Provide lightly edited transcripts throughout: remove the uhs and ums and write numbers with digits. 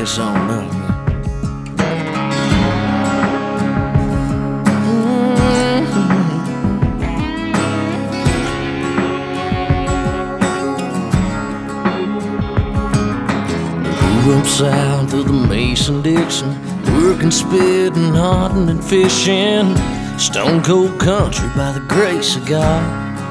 this on up. Grew up south of the Mason-Dixon, working, spitting, hunting, and fishing. Stone cold country by the grace of God.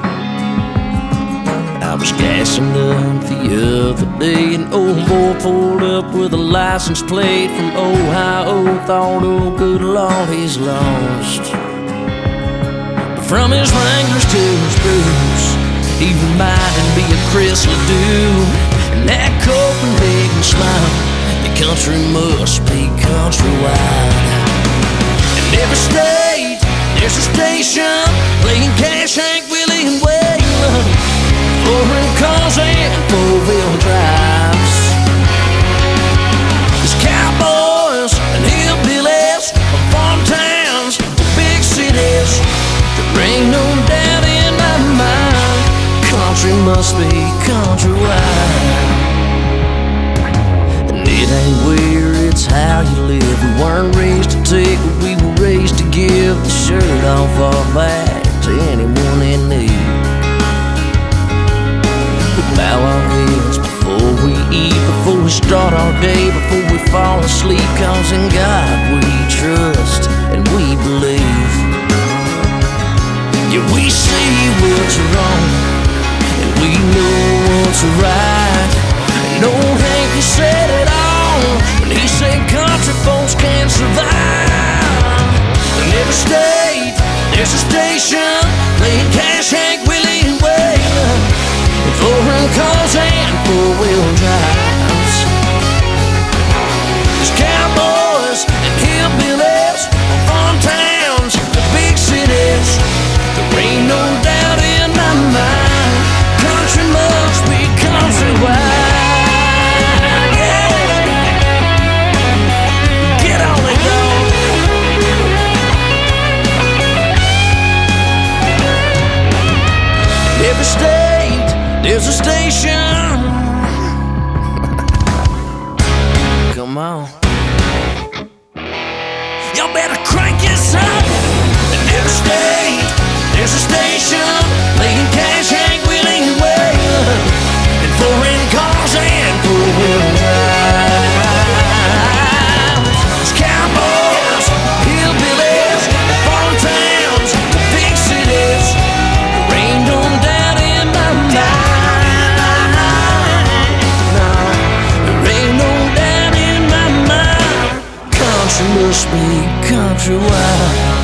I was gassing up the other day, an old boy pulled up with a license plate from Ohio. Thought, oh good Lord, he's lost. But from his Wranglers to his Bruce, he reminded me of Chris Ledoux. And that Copenhagen smile, the country must be countrywide. In every state, there's a station playing Cash, Hank Willie, and Waylon, foreign cars and four-wheel drives. There's cowboys and hillbillies from farm towns to big cities. There ain't no doubt in my mind, country must be countrywide. And it ain't where, it's how you live. We weren't raised to take what we were raised to give. The shirt off our back to anyone in need. We bow our heads before we eat, before we start our day, before we fall asleep. Cause in God we trust and we believe. Yeah, we see what's wrong and we know what's right. And old Hank, he said it all when he said country folks can't survive. In every state, there's a station playing Cash, Hank Willie, and Waylon, and foreign cars and four-wheel drives. There's cowboys and hillbillies from farm towns to big cities. There ain't no doubt in my mind, country must be countrywide. Every state, there's a station. Come on. Y'all better crank this up. In every state, there's a station playing Cash, Hank Willie, and Waylon, and foreign cars and four-wheel drives. There's cowboys, hillbillies, and farm towns, the big cities. There ain't no doubt in my mind. No, there ain't no doubt in my mind. Country must be countrywide.